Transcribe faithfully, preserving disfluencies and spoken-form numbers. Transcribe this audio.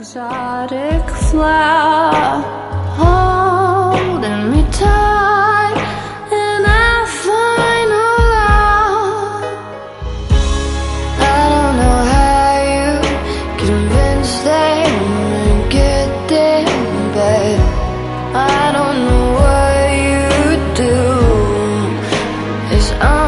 exotic flower holding me tight in our final hour. I don't know how you convince them to get there, but I don't know what you do. It's